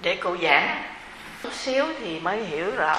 để cô giảng chút xíu thì mới hiểu rõ.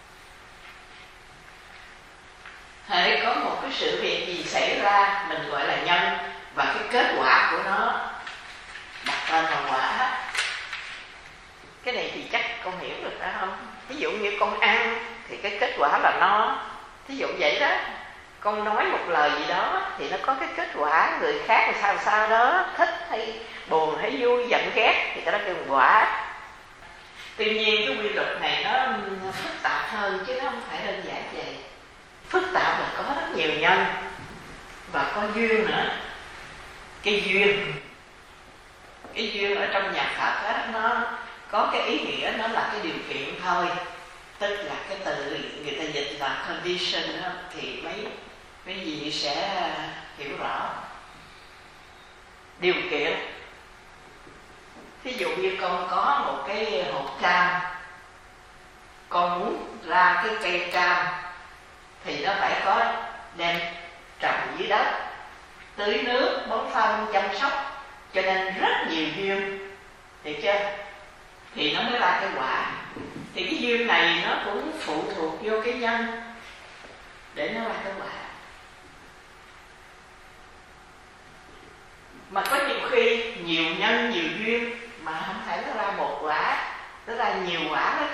Hễ có một cái sự việc gì xảy ra, mình gọi là nhân, và cái kết quả của nó đặt tên là quả. Cái này thì chắc con hiểu được phải không? Ví dụ như con ăn thì cái kết quả là no, ví dụ vậy đó. Con nói một lời gì đó thì nó có cái kết quả, người khác là sao đó, thích hay buồn hay vui, giận ghét thì cái đó kêu quả. Tuy nhiên cái quy luật này nó phức tạp hơn chứ nó không phải đơn giản vậy. Phức tạp là có rất nhiều nhân và có duyên nữa. Cái duyên ở trong nhà Phật đó, nó có cái ý nghĩa nó là cái điều kiện thôi. Tức là cái từ người ta dịch là condition đó, thì mấy vị sẽ hiểu rõ. Điều kiện, ví dụ như con có một cái hột cam, con muốn ra cái cây cam thì nó phải có đem trồng dưới đất, tưới nước, bón phân, chăm sóc, cho nên rất nhiều duyên, hiểu chưa? Thì nó mới ra cái quả. Thì cái duyên này nó cũng phụ thuộc vô cái nhân để nó ra cái quả. Mà có nhiều khi nhiều nhân nhiều duyên mà không phải nó ra một quả, nó ra nhiều quả đó.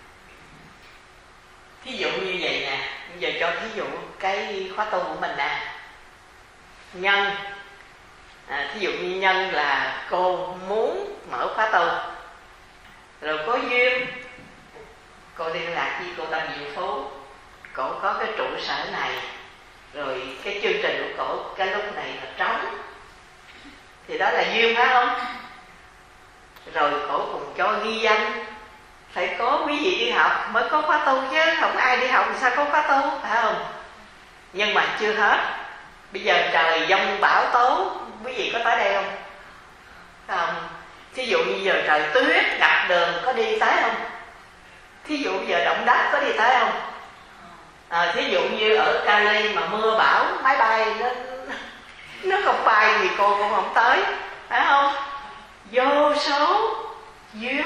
Thí dụ như vậy nè, bây giờ cho thí dụ cái khóa tu của mình nè. Nhân, thí dụ như nhân là cô muốn mở khóa tu, rồi có duyên cô liên lạc với cô Tâm Diệu Phú, cổ có cái trụ sở này, rồi cái chương trình của cổ cái lúc này là trống, thì đó là duyên phải không? Rồi cổ cùng cho ghi danh, phải có quý vị đi học mới có khóa tu chứ, không ai đi học thì sao có khóa tu, phải không? Nhưng mà chưa hết, bây giờ trời giông bão tố, quý vị có tới đây không? Phải không? Thí dụ như giờ trời tuyết ngập đường có đi tới không? Thí dụ giờ động đất có đi tới không? Thí dụ như ở Cali mà mưa bão, máy bay nó không bay thì cô cũng không tới, phải không? Vô số duyên,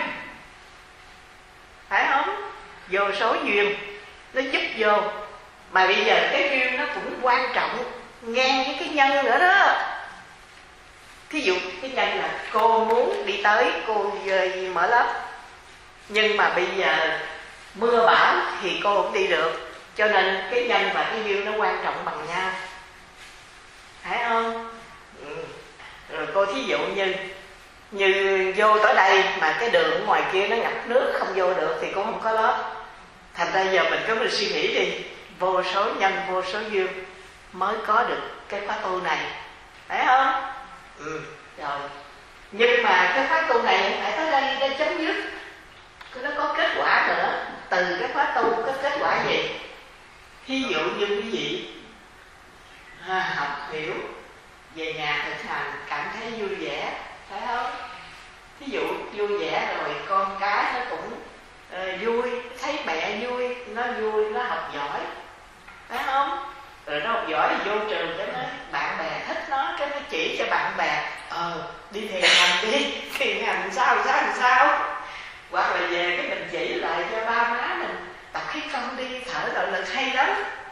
phải không? Vô số duyên nó giúp vô. Mà bây giờ cái duyên nó cũng quan trọng ngang với cái nhân nữa đó. Thí dụ cái nhân là cô muốn đi tới, cô mở lớp, nhưng mà bây giờ mưa bão thì cô không đi được, cho nên cái nhân và cái duyên nó quan trọng bằng nhau, phải không? Rồi cô thí dụ như vô tới đây mà cái đường ngoài kia nó ngập nước không vô được thì cũng không có lớp. Thành ra giờ mình cứ suy nghĩ đi, vô số nhân vô số duyên mới có được cái khóa tu này, phải không? Rồi nhưng mà cái khóa tu này phải tới đây để chấm dứt, nó có kết quả nữa. Từ cái khóa tu có kết quả gì? Thí dụ như quý vị học hiểu, về nhà thực hành cảm thấy vui vẻ, phải không? Thí dụ vui vẻ rồi con cái nó cũng vui, thấy mẹ vui, nó học giỏi, phải không? Rồi nó học giỏi thì vô trường cho nó bạn bè thích nó, cái nó chỉ cho bạn bè đi thiền hành đi, thiền hành sao. Hoặc là về cái mình chỉ lại cho ba má mình tập khí công đi, thở nội lực hay lắm.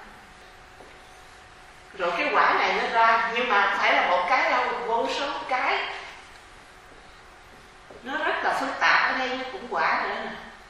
Rồi cái quả này nó ra, nhưng mà phải là một cái đâu, vô số cái. Nó rất là phức tạp. Ở đây nó cũng quả nữa nè,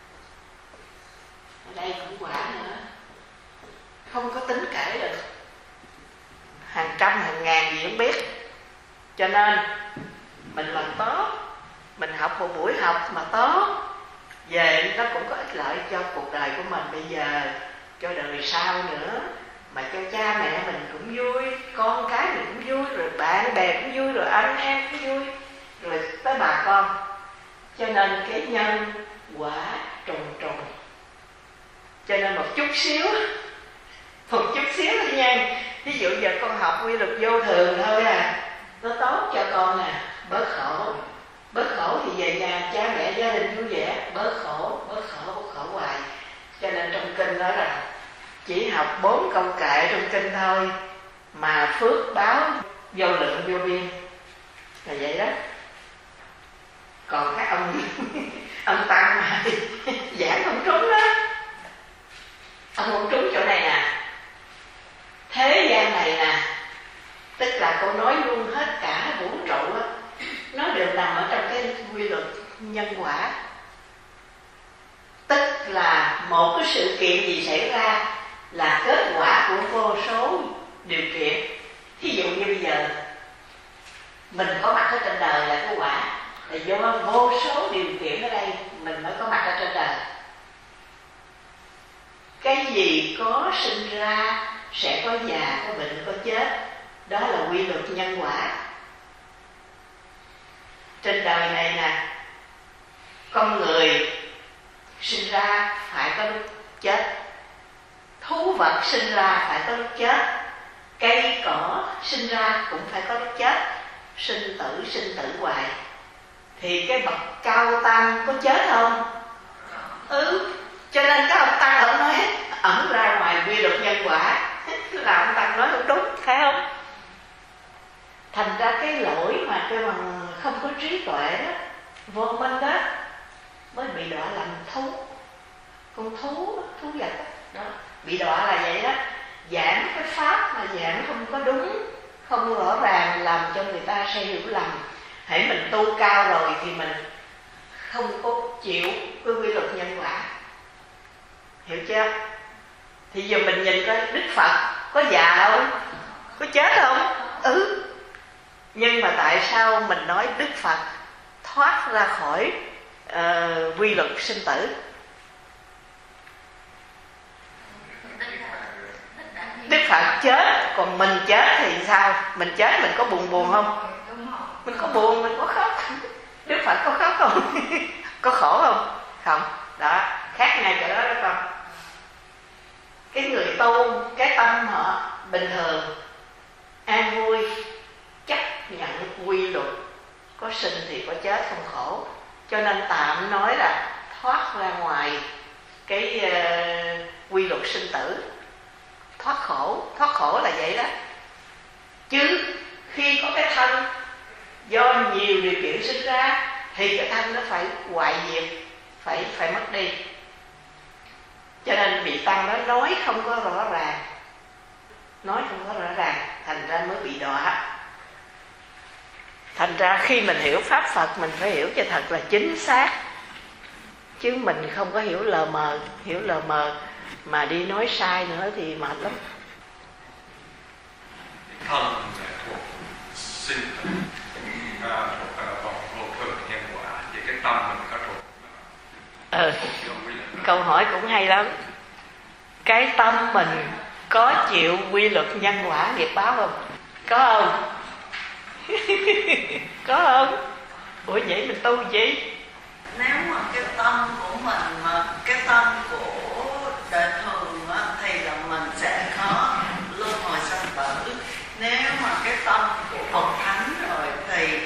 ở đây cũng quả nữa, không có tính kể được, hàng trăm hàng ngàn gì không biết. Cho nên mình làm tốt, mình học một buổi học mà tốt, về nó cũng có ích lợi cho cuộc đời của mình bây giờ, cho đời sau nữa, mà cho cha mẹ mình cũng vui, con cái mình cũng vui, rồi bạn bè cũng vui, rồi anh em cũng vui, rồi tới bà con. Cho nên cái nhân quả trùng trùng. Cho nên một chút xíu thôi nha. Ví dụ giờ con học quy luật vô thường thôi nó tốt cho con bớt khổ. Bớt khổ thì về nhà cha mẹ gia đình vui vẻ, bớt khổ hoài. Cho nên trong kinh nói rằng chỉ học 4 câu kệ trong kinh thôi mà phước báo vô lượng vô biên, là vậy đó. Còn các ông Ông Tăng mà giảng không trúng đó. Ông không trúng chỗ này nè. Thế gian này nè, tức là cô nói luôn hết cả vũ trụ á, nó đều nằm ở trong cái quy luật nhân quả. Tức là một cái sự kiện gì xảy ra là kết quả của vô số điều kiện. Thí dụ như bây giờ mình có mặt ở trên đời là cái quả, là do vô số điều kiện ở đây mình mới có mặt ở trên đời. Cái gì có sinh ra sẽ có già, có bệnh, có chết. Đó là quy luật nhân quả. Trên đời này nè, con người sinh ra phải có lúc chết, thú vật sinh ra phải có lúc chết, cây cỏ sinh ra cũng phải có lúc chết. Sinh tử hoài. Thì cái bậc cao tăng có chết không? Cho nên các ông tăng ông nói ẩn ra ngoài quy luật nhân quả là ông tăng nói không đúng, phải không? Thành ra cái lỗi mà kêu bằng không có trí tuệ đó, vô minh đó, mới bị đọa làm thú. Con thú vật đó, bị đọa là vậy đó. Giảng cái pháp mà giảng không có đúng, không rõ ràng, làm cho người ta sẽ hiểu lầm. Hãy mình tu cao rồi thì mình không có chịu cái quy luật nhân quả, hiểu chưa? Thì giờ mình nhìn coi Đức Phật có già không? Có chết không? Nhưng mà tại sao mình nói Đức Phật thoát ra khỏi quy luật sinh tử? Đức Phật chết, còn mình chết thì sao? Mình chết mình có buồn không? Mình có buồn, mình có khóc. Đức Phật có khóc không? Có khổ không? Không. Đó, khác ngay chỗ đó đó con. Cái người tu, cái tâm họ bình thường, an vui, chấp nhận quy luật, có sinh thì có chết, không khổ. Cho nên tạm nói là thoát ra ngoài cái quy luật sinh tử, thoát khổ là vậy đó. Chứ khi có cái thân do nhiều điều kiện sinh ra thì cái thân nó phải hoại diệt, phải mất đi. Cho nên vị tăng đó nói không có rõ ràng, thành ra mới bị đọa. Thành ra khi mình hiểu pháp Phật mình phải hiểu cho thật là chính xác, chứ mình không có hiểu lờ mờ mà đi nói sai nữa thì mệt lắm. Thân thuộc sinh tử, thuộc vô thường nhân quả, vậy cái tâm mình có thuộc? Câu hỏi cũng hay lắm. Cái tâm mình có chịu quy luật nhân quả nghiệp báo không? Có không? Có không? Ủa vậy mình tu gì? Nếu mà cái tâm của mình mà cái tâm của đời thường á, thì là mình sẽ có luân hồi sanh tử. Nếu mà cái tâm của bậc thánh rồi thì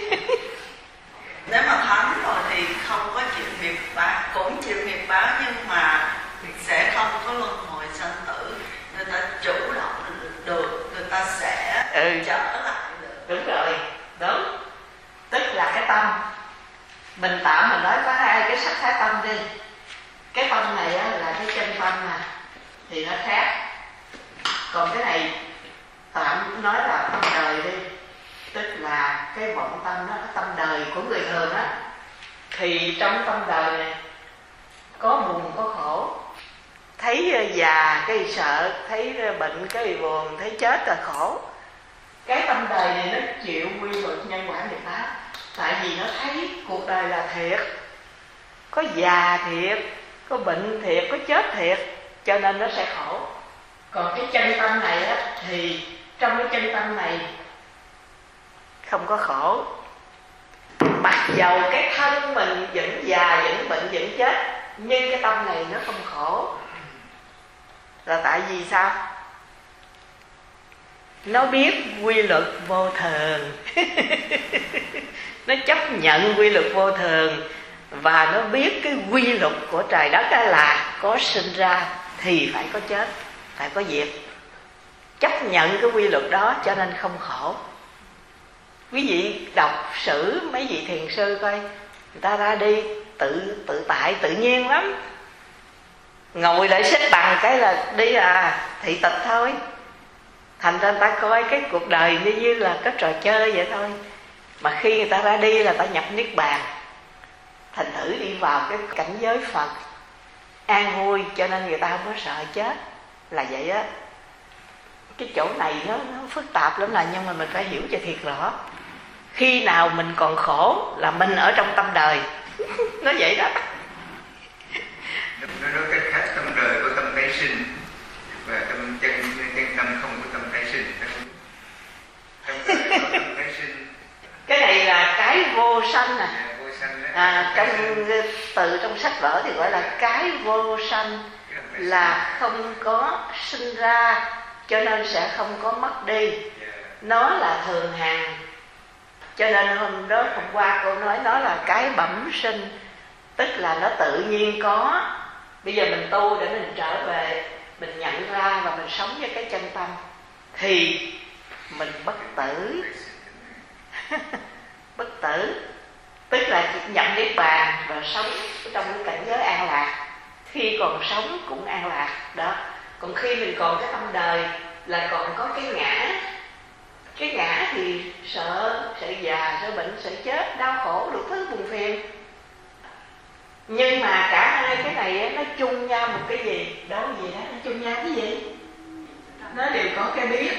nếu mà thánh rồi thì không có chịu nghiệp báo, cũng chịu nghiệp báo nhưng mà sẽ không có luân hồi sanh tử. Người ta chủ động được, người ta sẽ trở lại được. Đúng rồi, đúng. Tức là cái tâm, mình tạm mình nói có hai cái sắc thái tâm đi. Cái tâm này á, là cái chân tâm nè, thì nó khác. Còn cái này tạm nói là tâm đời đi, tức là cái vọng tâm đó, cái tâm đời của người thường á. Thì trong tâm đời này có buồn có khổ, thấy già cái sợ, thấy bệnh cái buồn, thấy chết là khổ. Cái tâm đời này nó chịu quy luật nhân quả nghiệp báo, tại vì nó thấy cuộc đời là thiệt, có già thiệt, có bệnh thiệt, có chết thiệt, cho nên nó sẽ khổ. Còn cái chân tâm này á, thì trong cái chân tâm này không có khổ. Mặc dầu cái thân mình vẫn già, vẫn bệnh, vẫn chết, nhưng cái tâm này nó không khổ. Là tại vì sao? Nó biết quy luật vô thường. Nó chấp nhận quy luật vô thường, và nó biết cái quy luật của trời đất là có sinh ra thì phải có chết, phải có diệt. Chấp nhận cái quy luật đó cho nên không khổ. Quý vị đọc sử mấy vị thiền sư coi, người ta ra đi tự tại tự nhiên lắm. Ngồi lại xếp bằng cái là đi thị tịch thôi. Thành ra người ta coi cái cuộc đời như là cái trò chơi vậy thôi. Mà khi người ta ra đi là ta nhập niết bàn. Thành thử đi vào cái cảnh giới Phật an vui, cho nên người ta không có sợ chết. Là vậy á. Cái chỗ này nó phức tạp lắm, nhưng mà mình phải hiểu cho thiệt rõ. Khi nào mình còn khổ là mình ở trong tâm đời. Nó vậy đó. Nó nói cách khác, tâm đời có tâm tái sinh, và tâm chân tâm không có tâm tái sinh. Tâm đời có tâm tái sinh. Cái này là cái vô sanh nè. Vô sanh đó. Trong từ trong sách vở thì gọi là cái vô sanh, là không có sinh ra cho nên sẽ không có mất đi. Nó là thường hằng. Cho nên hôm qua cô nói nó là cái bẩm sinh, tức là nó tự nhiên có. Bây giờ mình tu để mình trở về, mình nhận ra và mình sống với cái chân tâm, thì mình bất tử. Bất tử tức là nhận niết bàn và sống trong cái cảnh giới an lạc. Khi còn sống cũng an lạc đó. Còn khi mình còn cái tâm đời là còn có cái ngã. Cái ngã thì sợ già, sợ bệnh, sợ chết, đau khổ, đủ thứ buồn phiền. Nhưng mà cả hai cái này nó chung nhau một cái gì? Đó là gì đó? Nó chung nhau cái gì? Nó đều có cái biết.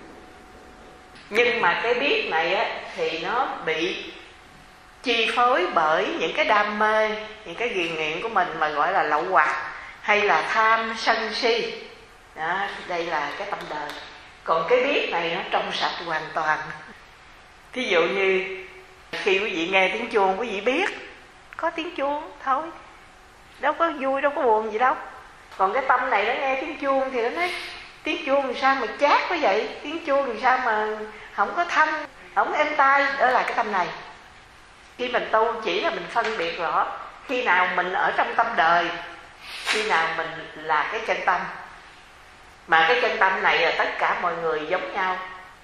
Nhưng mà cái biết này thì nó bị chi phối bởi những cái đam mê, những cái ghiền nghiện của mình mà gọi là lậu hoặc, hay là tham sân si. Đó, đây là cái tâm đời. Còn cái biết này nó trong sạch hoàn toàn. Thí dụ như khi quý vị nghe tiếng chuông, quý vị biết có tiếng chuông thôi, đâu có vui, đâu có buồn gì đâu. Còn cái tâm này nó nghe tiếng chuông thì nó nói tiếng chuông làm sao mà chát quá vậy, tiếng chuông làm sao mà không có thanh, không êm tai. Đó là cái tâm này. Khi mình tu chỉ là mình phân biệt rõ khi nào mình ở trong tâm đời, khi nào mình là cái chân tâm. Mà cái chân tâm này là tất cả mọi người giống nhau.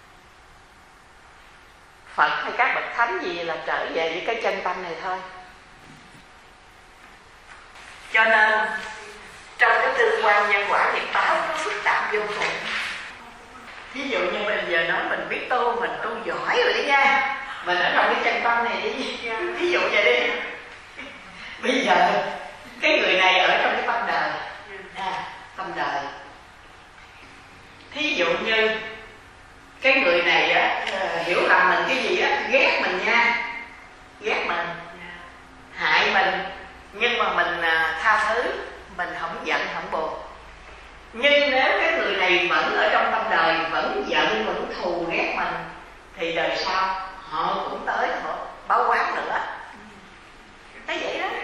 Phật hay các bậc thánh gì là trở về với cái chân tâm này thôi. Cho nên trong cái tương quan nhân quả nghiệp báo nó phức tạp vô cùng. Ví dụ như bây giờ nói mình biết tu, mình tu giỏi rồi đi nha, mình ở trong cái chân tâm này đi. Ví dụ vậy đi. Bây giờ cái người này ở trong cái tâm đời, tâm đời. Thí dụ như cái người này hiểu lầm mình cái gì ghét mình nha, ghét mình, hại mình, nhưng mà mình tha thứ, mình không giận không buồn. Nhưng nếu cái người này vẫn ở trong tâm đời, vẫn giận, vẫn thù ghét mình, thì đời sau họ cũng tới họ báo oán nữa. Thấy vậy đó,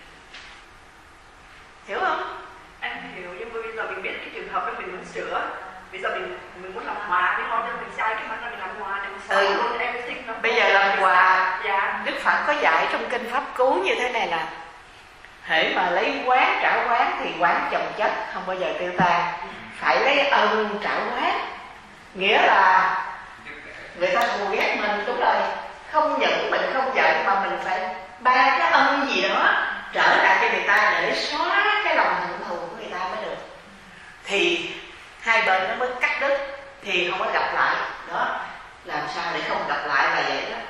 hiểu không? Anh hiểu, nhưng mà bây giờ mình biết cái trường hợp đó mình muốn sửa. Bây giờ mình muốn làm hòa với họ, nhưng mình sai cái mặt là mình làm hòa để mình sửa luôn everything. Bây giờ làm hòa, dạ. Đức Phật có dạy trong kinh Pháp Cú như thế này là hễ mà lấy quán trả quán thì quán chồng chất không bao giờ tiêu tan. Phải lấy ân trả quán, nghĩa là người ta thù ghét mình, đúng rồi, không những mình không giận mà mình phải ba cái ân gì đó trở lại cho người ta để xóa cái lòng hận thù của người ta mới được. Thì hai bên nó mới cắt đứt, thì không có gặp lại. Đó, làm sao để không gặp lại là vậy đó.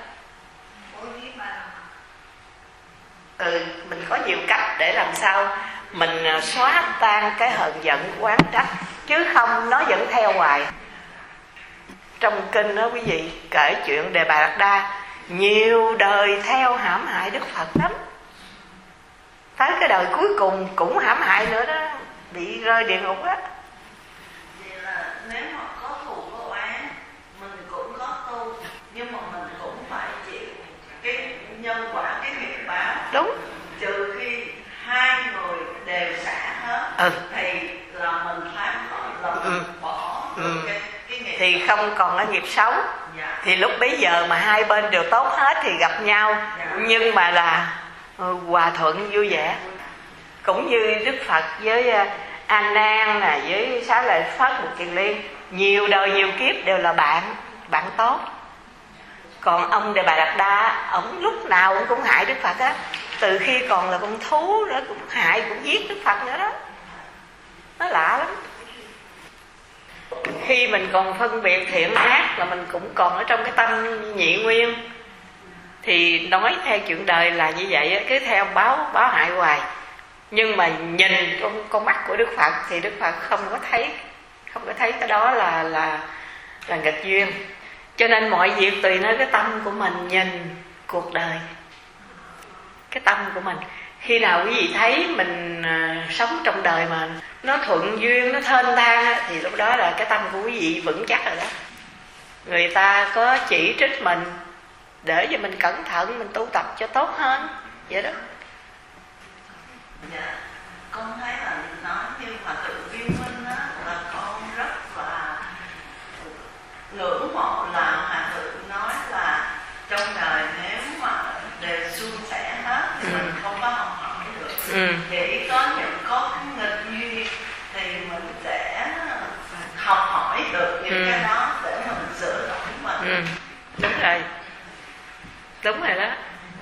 Mình có nhiều cách để làm sao mình xóa tan cái hờn giận oán trách, chứ không nó vẫn theo hoài. Trong kinh đó quý vị kể chuyện Đề Bà Đạt Đa nhiều đời theo hãm hại Đức Phật lắm, tới cái đời cuối cùng cũng hãm hại nữa đó, bị rơi địa ngục đó. Vậy là nếu mà có thù có oán, mình cũng có tu, nhưng mà mình cũng phải chịu cái nhân quả, cái nghiệp báo. Đúng. Trừ khi hai người đều xả hết, thì là mình thoát khỏi, là mình bỏ cái nghiệp. Thì không còn có nghiệp xấu. Dạ. Thì lúc bấy giờ mà hai bên đều tốt hết thì gặp nhau. Dạ. Nhưng mà là hòa thuận vui vẻ. Cũng như Đức Phật với A Nan nè, với Xá Lợi Phất, Bụt Kiền Liên, nhiều đời nhiều kiếp đều là bạn tốt. Còn ông Đề Bà Đạt Đa, ông lúc nào ông cũng hại Đức Phật á. từ khi còn là con thú đó cũng hại cũng giết Đức Phật nữa đó. Nó lạ lắm. Khi mình còn phân biệt thiện ác là mình cũng còn ở trong cái tâm nhị nguyên. Thì nói theo chuyện đời là như vậy, cứ theo báo hại hoài. Nhưng mà nhìn con mắt của Đức Phật thì Đức Phật không có thấy cái đó là nghịch duyên. Cho nên mọi việc tùy nơi cái tâm của mình nhìn cuộc đời. Cái tâm của mình. Khi nào quý vị thấy mình sống trong đời mà nó thuận duyên, nó thênh thang thì lúc đó là cái tâm của quý vị vững chắc rồi đó. Người ta có chỉ trích mình để cho mình cẩn thận, mình tu tập cho tốt hơn vậy đó. Dạ, con thấy là nói như Hòa Thượng Viên Minh á, là con rất là ngưỡng mộ là Hòa Thượng nói là trong đời nếu mà đều suôn sẻ hết thì mình không có học hỏi được. Chỉ có những có nghịch duyên thì mình sẽ học hỏi được những cái đó để mình sửa đổi mình. Đúng rồi đó.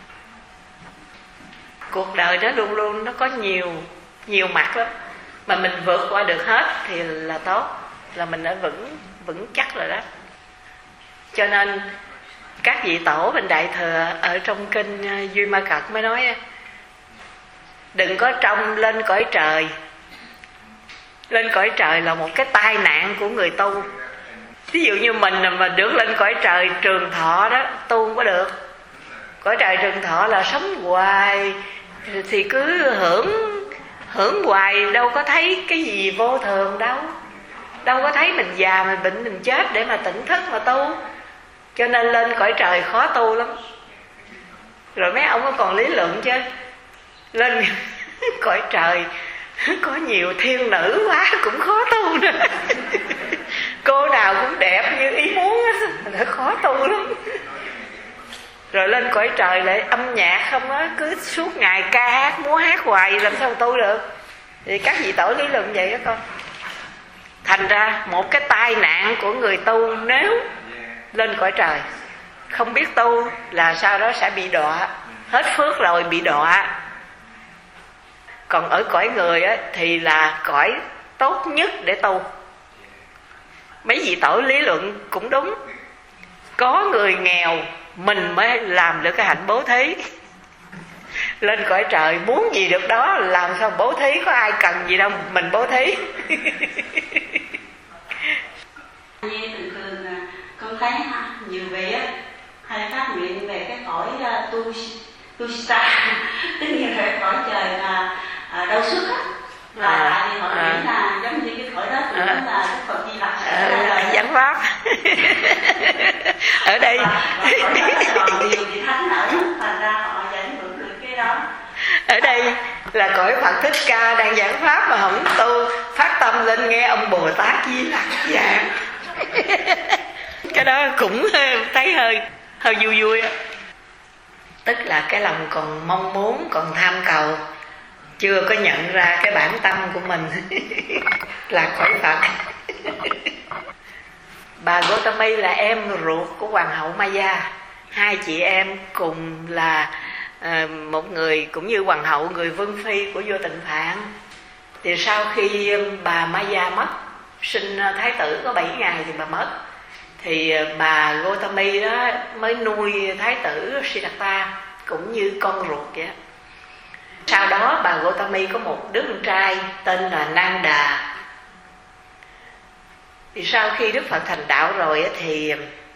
Cuộc đời đó luôn luôn nó có nhiều mặt lắm. Mà mình vượt qua được hết thì là tốt, là mình đã vững chắc rồi đó. Cho nên các vị tổ bên Đại Thừa ở trong kinh Duy Ma Cật mới nói đừng có trông lên cõi trời. Lên cõi trời là một cái tai nạn của người tu. Ví dụ như mình mà được lên cõi trời trường thọ đó, tu không có được. Cõi trời trường thọ là sống hoài thì cứ hưởng hoài, đâu có thấy cái gì vô thường đâu. Đâu có thấy mình già, mình bệnh, mình chết để mà tỉnh thức mà tu. Cho nên lên cõi trời khó tu lắm. Rồi mấy ông còn lý luận chứ, lên cõi trời có nhiều thiên nữ quá cũng khó tu nữa. Cô nào cũng đẹp như ý muốn á, khó tu lắm. Rồi lên cõi trời lại âm nhạc không á, cứ suốt ngày ca hát múa hát hoài, làm sao tu được. Thì các vị tổ lý luận vậy đó con. Thành ra một cái tai nạn của người tu nếu lên cõi trời không biết tu là sau đó sẽ bị đọa. Hết phước rồi bị đọa. Còn ở cõi người á, thì là cõi tốt nhất để tu. Mấy vị tổ lý luận cũng đúng. Có người nghèo mình mới làm được cái hạnh bố thí. Lên cõi trời muốn gì được đó, làm sao bố thí, có ai cần gì đâu, mình bố thí. Như thường thường con thấy nhiều vị á hay phát nguyện về cái cõi Tushita, tức là cõi trời là đau sức á. Tại vì họ nghĩ là giống như cái cõi đó cũng là Đức Phật Di Lặc sẽ giảng pháp. Ở đây nhiều vị thánh ở, thành ra họ dẫn hưởng được cái đó. Ở đây là cõi Phật Thích Ca đang giảng pháp mà không tu, phát tâm lên nghe ông Bồ Tát Di Lặc giảng. Cái đó cũng thấy hơi vui vui. Tức là cái lòng còn mong muốn, còn tham cầu, chưa có nhận ra cái bản tâm của mình là cõi Phật. Bà Gotami là em ruột của Hoàng hậu Maya. Hai chị em cùng là một người cũng như Hoàng hậu, người vương phi của vua Tịnh Phạn. Thì sau khi bà Maya mất, sinh thái tử có 7 ngày thì bà mất. Thì bà Gotami đó mới nuôi thái tử Siddhartha cũng như con ruột vậy. Sau đó bà Gotami có một đứa con trai tên là Nanda. Thì sau khi Đức Phật thành đạo rồi thì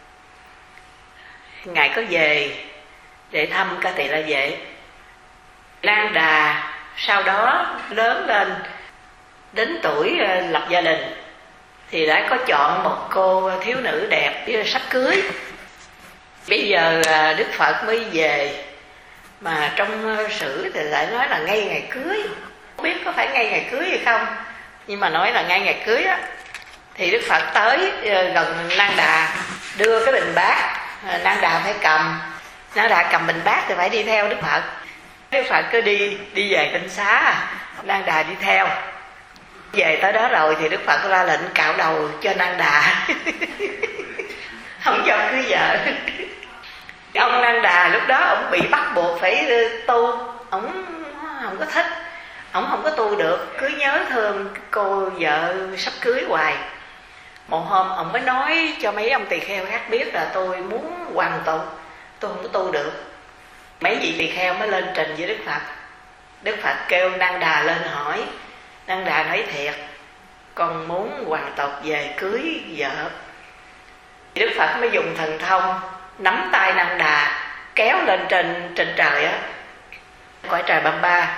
Ngài có về để thăm Ca Tỳ La Vệ. Nanda sau đó lớn lên đến tuổi lập gia đình thì đã có chọn một cô thiếu nữ đẹp sắp cưới. Bây giờ Đức Phật mới về, mà trong sử thì lại nói là ngay ngày cưới. Không biết có phải ngay ngày cưới hay không, nhưng mà nói là ngay ngày cưới á. Thì Đức Phật tới gần Nanda, đưa cái bình bát, Nanda phải cầm. Nanda cầm bình bát thì phải đi theo Đức Phật. Đức Phật cứ đi về Tinh Xá, Nanda đi theo. Về tới đó rồi thì Đức Phật ra lệnh cạo đầu cho Nanda. Không cho cưới vợ. Ông Nanda lúc đó ông bị bắt buộc phải tu, ổng không có thích, ổng không có tu được, cứ nhớ thương cô vợ sắp cưới hoài. Một hôm ổng mới nói cho mấy ông tỳ kheo khác biết là tôi muốn hoàn tục, tôi không có tu được. Mấy vị tỳ kheo mới lên trình với Đức Phật. Đức Phật kêu Năng Đà lên hỏi. Năng Đà nói thiệt, con muốn hoàn tục về cưới vợ. Đức Phật mới dùng thần thông nắm tay Năng Đà kéo lên trên trời á, cõi trời Bamba.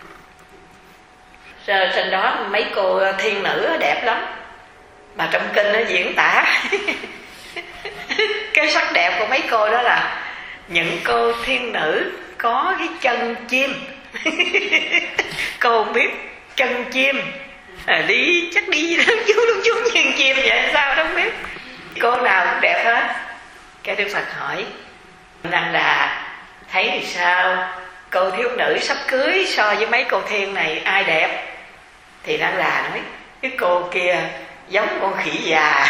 Rồi trên đó mấy cô thiên nữ đẹp lắm, mà trong kinh nó diễn tả cái sắc đẹp của mấy cô đó là những cô thiên nữ có cái chân chim. Cô không biết chân chim đi chắc đi lung chú như chim vậy sao đâu biết. Cô nào cũng đẹp hết. Cái Đức Phật hỏi Năng Đà thấy thì sao, cô thiếu nữ sắp cưới so với mấy cô thiên này ai đẹp? Thì Năng Đà nói cái cô kia giống con khỉ già.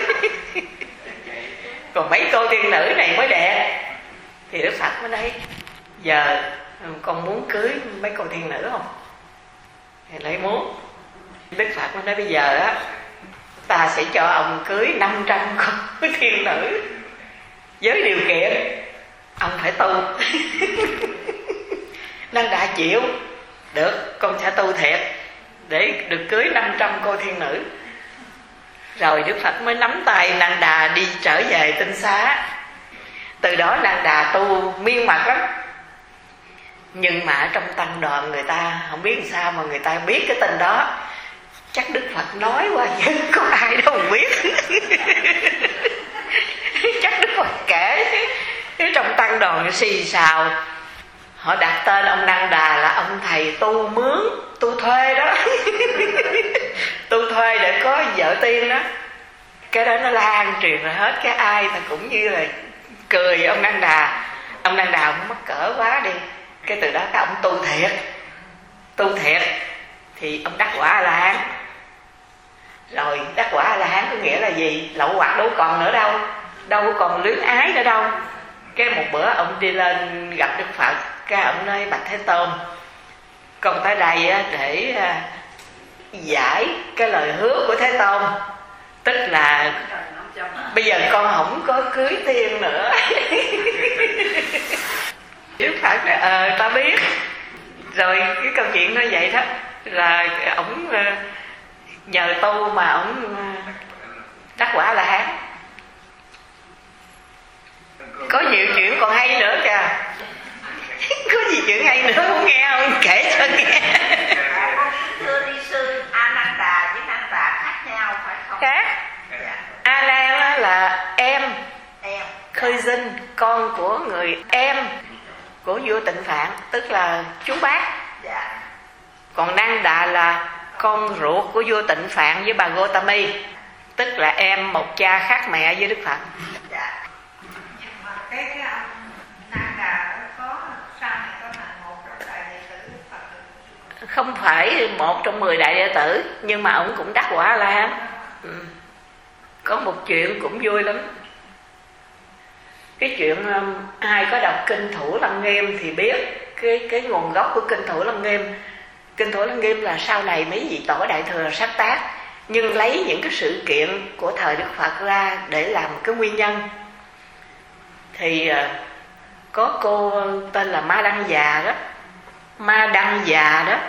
Còn mấy cô thiên nữ này mới đẹp. Thì Đức Phật mới nói giờ con muốn cưới mấy cô thiên nữ không? Thì nói muốn. Đức Phật mới nói bây giờ á, ta sẽ cho ông cưới 500 cô thiên nữ, với điều kiện ông phải tu. Năng Đà chịu, được con sẽ tu thiệt để được cưới 500 cô thiên nữ. Rồi Đức Phật mới nắm tay Năng Đà đi trở về Tinh Xá. Từ đó Năng Đà tu miên mật lắm. Nhưng mà ở trong tăng đoàn người ta không biết làm sao mà người ta biết cái tin đó. Chắc Đức Phật nói qua chứ có ai đâu không biết. Chắc Đức Phật kể trong tăng đoàn xì xào. Họ đặt tên ông Năng Đà là ông thầy tu mướn, tu thuê đó. Tu thuê để có vợ tiên đó. Cái đó nó lan truyền ra hết. Cái ai ta cũng như là cười ông Năng Đà. Ông Năng Đà cũng mắc cỡ quá đi. Cái từ đó các ông tu thiệt. Tu thiệt thì ông đắc quả A-la-hán. Rồi đắc quả A-la-hán có nghĩa là gì? Lậu hoặc đâu còn nữa đâu, đâu còn luyến ái nữa đâu. Cái một bữa ông đi lên gặp Đức Phật. Cái ông nói bạch Thế Tôn, con tới đây để giải cái lời hứa của Thế Tôn. Tức là bây giờ con không có cưới tiên nữa. Đức Phật nói ta biết. Rồi cái câu chuyện nó vậy đó. Là ổng nhờ tu mà ổng đắc quả A-la-hán. Có nhiều chuyện còn hay nữa kìa. Có gì chuyện hay nữa không nghe không? Kể cho nghe. Thưa đi sư, A Nan Đà với Nan Đà khác nhau phải không? Khác. A Nan là em Khơi Dinh, con của người em của vua Tịnh Phạn, tức là chú bác. Dạ. Còn Nan Đà là con ruột của vua Tịnh Phạn với bà Gotami, tức là em một cha khác mẹ với Đức Phật. Dạ. Nhưng mà cái ông Nan Đà có sau này có là một trong đại đệ tử Đức Phật. Không phải một trong 10 đại đệ tử, nhưng mà ông cũng đắc quả A-la-hán. Có một chuyện cũng vui lắm. Cái chuyện ai có đọc kinh Thủ Lăng Nghiêm thì biết cái nguồn gốc của kinh Thủ Lăng Nghiêm. Kinh Thủ Lăng Nghiêm là sau này mấy vị tổ đại thừa sáng tác, nhưng lấy những cái sự kiện của thời Đức Phật ra để làm cái nguyên nhân. Thì có cô tên là Ma Đăng Già đó. Ma Đăng Già đó,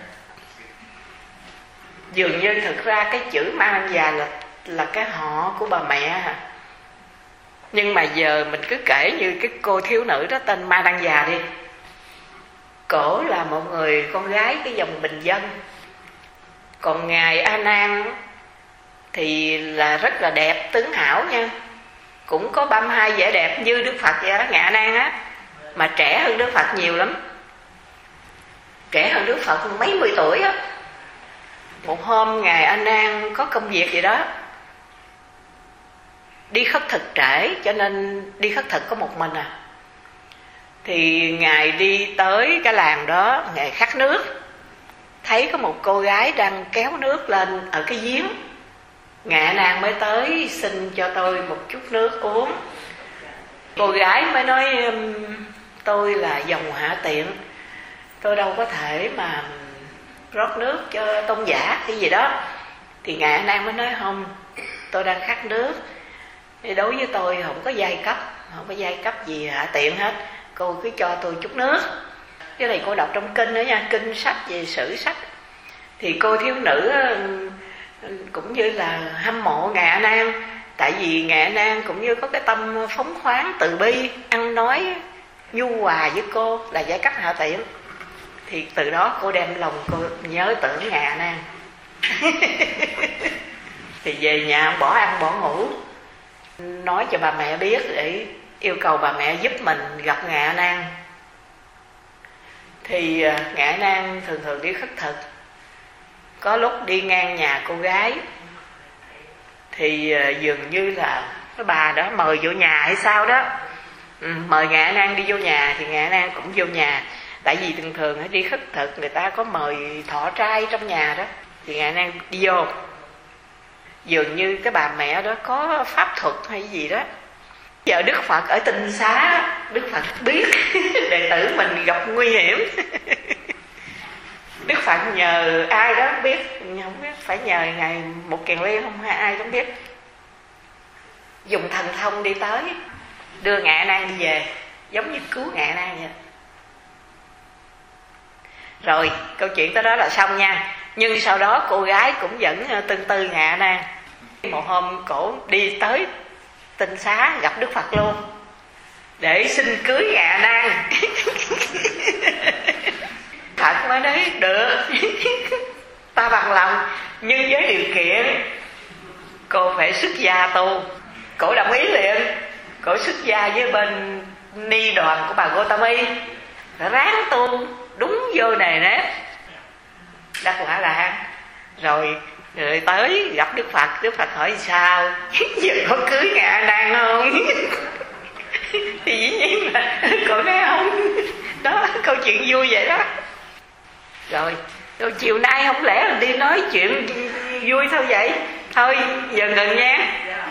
dường như thực ra cái chữ Ma Đăng Già là cái họ của bà mẹ hả? Nhưng mà giờ mình cứ kể như cái cô thiếu nữ đó tên Ma Đăng Già đi. Cổ là một người con gái cái dòng bình dân. Còn ngài A Nan thì là rất là đẹp, tướng hảo nha. Cũng có 32 vẻ đẹp như Đức Phật vậy đó, ngài A Nan á. Mà trẻ hơn Đức Phật nhiều lắm. Trẻ hơn Đức Phật mấy mươi tuổi á. Một hôm ngài A Nan có công việc gì đó, đi khất thực trễ, cho nên đi khất thực có một mình à. Thì ngài đi tới cái làng đó, ngài khát nước, thấy có một cô gái đang kéo nước lên ở cái giếng. Ngài A Nan mới tới xin cho tôi một chút nước uống. Cô gái mới nói tôi là dòng Hạ Tiện, tôi đâu có thể mà rót nước cho tôn giả cái gì đó. Thì Ngài A Nan mới nói không, tôi đang khát nước. Thì đối với tôi không có giai cấp gì hạ tiện hết, cô cứ cho tôi chút nước. Cái này cô đọc trong kinh nữa nha, kinh sách về sử sách. Thì cô thiếu nữ cũng như là hâm mộ Ngài A Nan, tại vì Ngài A Nan cũng như có cái tâm phóng khoáng từ bi, ăn nói nhu hòa với cô là giai cấp hạ tiện. Thì từ đó cô đem lòng cô nhớ tưởng Ngài A Nan. Thì về nhà bỏ ăn bỏ ngủ, nói cho bà mẹ biết để yêu cầu bà mẹ giúp mình gặp Ngài A Nan. Thì Ngài A Nan thường thường đi khất thực, có lúc đi ngang nhà cô gái thì dường như là cái bà đó mời vô nhà hay sao đó, mời Ngài A Nan đi vô nhà thì Ngài A Nan cũng vô nhà. Tại vì thường thường đi khất thực người ta có mời thọ trai trong nhà đó, thì Ngài A Nan đi vô. Dường như cái bà mẹ đó có pháp thuật hay gì đó. Giờ Đức Phật ở Tinh Xá, Đức Phật biết đệ tử mình gặp nguy hiểm. Đức Phật nhờ ai đó biết, không biết phải nhờ Ngài Một Kiền Liên không hay ai cũng biết, dùng thần thông đi tới đưa Ngài A Nan đi về, giống như cứu Ngài A Nan vậy. Rồi câu chuyện tới đó là xong nha. Nhưng sau đó cô gái cũng vẫn tương tư Ngài A Nan. Một hôm cổ đi tới Tinh Xá gặp Đức Phật luôn để xin cưới Ngài A Nan. Phật mới nói được, ta bằng lòng, nhưng với điều kiện cô phải xuất gia tu. Cổ đồng ý liền. Cổ xuất gia với bên ni đoàn của bà Gotami, ráng tu đúng vô nề nếp, đắc quả là rồi tới gặp Đức Phật. Đức Phật hỏi sao, giờ có cưới Ngài A Nan không? Thì dĩ nhiên là cô nói không. Đó, câu chuyện vui vậy đó. Rồi chiều nay không lẽ là đi nói chuyện vui thôi vậy? Thôi giờ ngừng nha.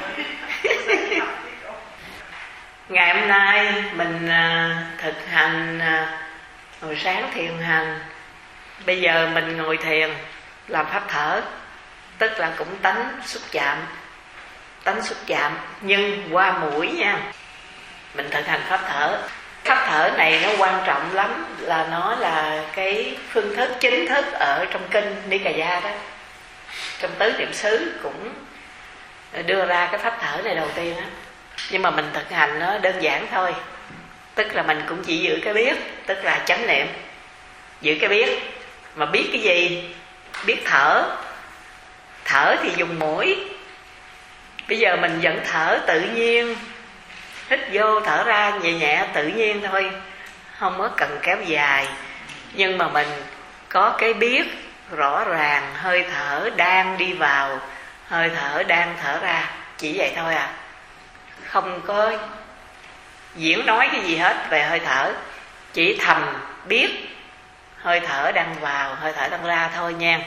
Ngày hôm nay mình thực hành hồi sáng thiền hành. Bây giờ mình ngồi thiền làm pháp thở, tức là cũng tánh xúc chạm nhưng qua mũi nha. Mình thực hành pháp thở. Pháp thở này nó quan trọng lắm, là nó là cái phương thức chính thức ở trong kinh Nikaya đó. Trong tứ niệm xứ cũng đưa ra cái pháp thở này đầu tiên đó. Nhưng mà mình thực hành nó đơn giản thôi, tức là mình cũng chỉ giữ cái biết, tức là chánh niệm, giữ cái biết. Mà biết cái gì? Biết thở. Thở thì dùng mũi. Bây giờ mình vẫn thở tự nhiên, hít vô thở ra nhẹ nhẹ tự nhiên thôi, không có cần kéo dài. Nhưng mà mình có cái biết rõ ràng hơi thở đang đi vào, hơi thở đang thở ra, chỉ vậy thôi à. Không có diễn nói cái gì hết về hơi thở, chỉ thầm biết hơi thở đang vào, hơi thở đang ra thôi nha.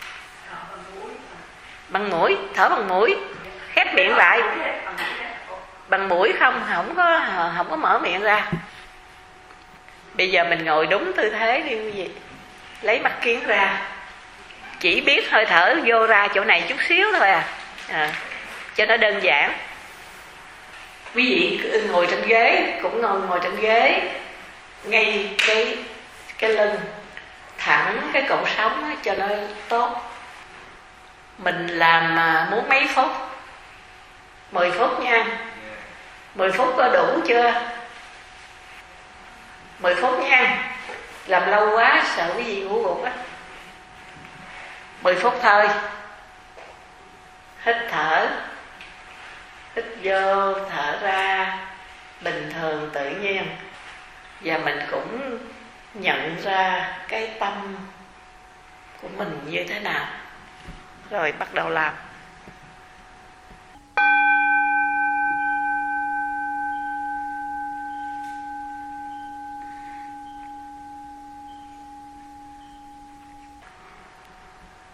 Bằng mũi, thở bằng mũi, khép miệng lại. Bằng mũi không có mở miệng ra. Bây giờ mình ngồi đúng tư thế đi quý vị, lấy mắt kiến ra, chỉ biết hơi thở vô ra chỗ này chút xíu thôi à, cho nó đơn giản. Quý vị ngồi trên ghế cũng ngồi trên ghế, ngay cái lưng thẳng cái cột sống cho nó tốt. Mình làm muốn mấy phút? 10 phút nha. 10 phút có đủ chưa? 10 phút nha. Làm lâu quá sợ cái gì ngủ gục á. 10 phút thôi. Hít thở, hít vô thở ra bình thường tự nhiên. Và mình cũng nhận ra cái tâm của mình như thế nào. Rồi bắt đầu làm.